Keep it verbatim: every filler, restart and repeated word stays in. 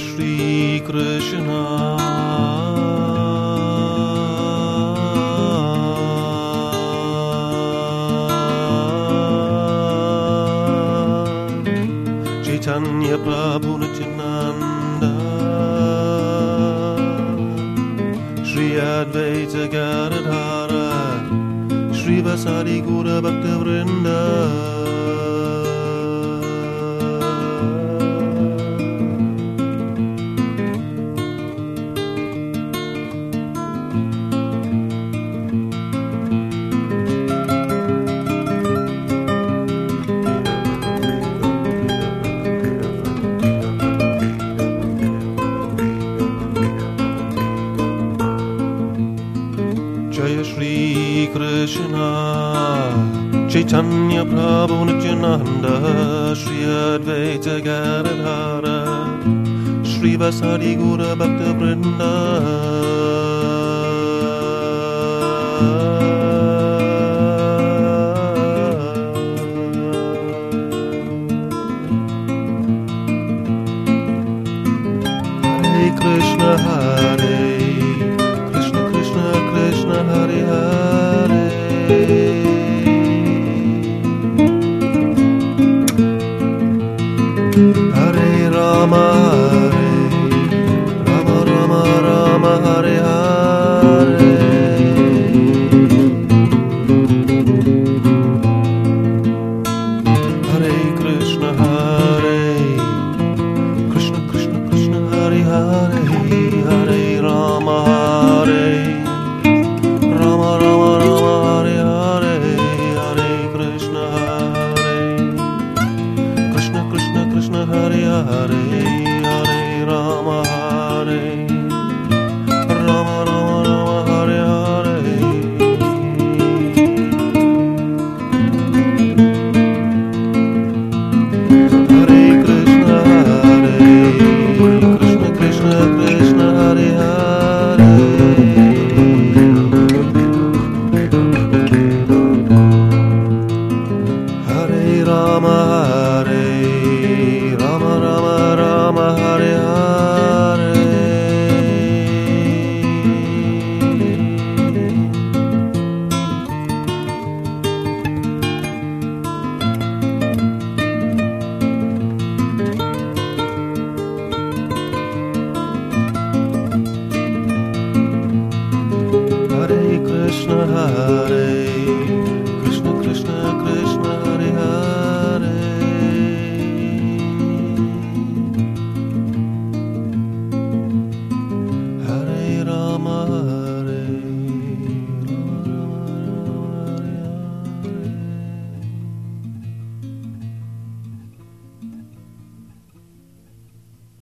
Shri Krishna Chaitanya Prabhu Nityananda Shri Advaita Gadadhara Shri Vasadi Gaura Bhakta Vrinda Jaya Shri Krishna Chaitanya Prabhu Nityananda Shri Advaita Gadadhara Shri Vasadi Gaura Bhakta Vrinda Hare Krishna Hare Hare Hare Hare Rama Hare Rama Rama Rama Hare Hare Hare Krishna Hare Krishna Krishna Krishna Hare Hare